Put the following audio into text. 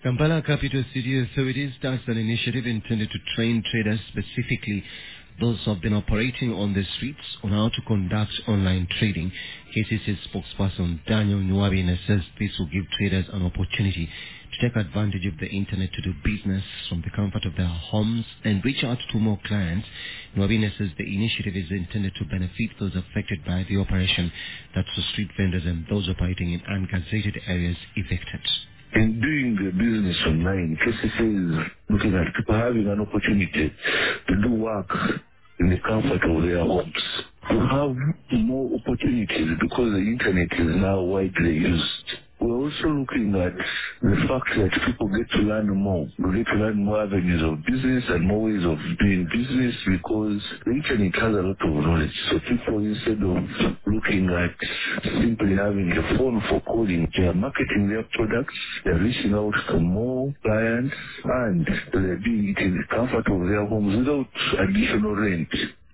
Kampala Capital City Authority starts an initiative intended to train traders, specifically those who have been operating on the streets, on how to conduct online trading. KCC spokesperson Daniel Nwabine says this will give traders an opportunity to take advantage of the internet to do business from the comfort of their homes and reach out to more clients. Nwabine says the initiative is intended to benefit those affected by the operation, that's the street vendors and those operating in ungazetted areas affected. In doing the business online, KCC is looking at people having an opportunity to do work in the comfort of their homes, to have more opportunities because the internet is now widely used. We're also looking at the fact that people get to learn more. We get to learn more avenues of business and more ways of doing business because the internet has a lot of knowledge. So people, instead of looking at simply having a phone for calling, they are marketing their products, they're reaching out to more clients, and they're doing it in the comfort of their homes without additional rent.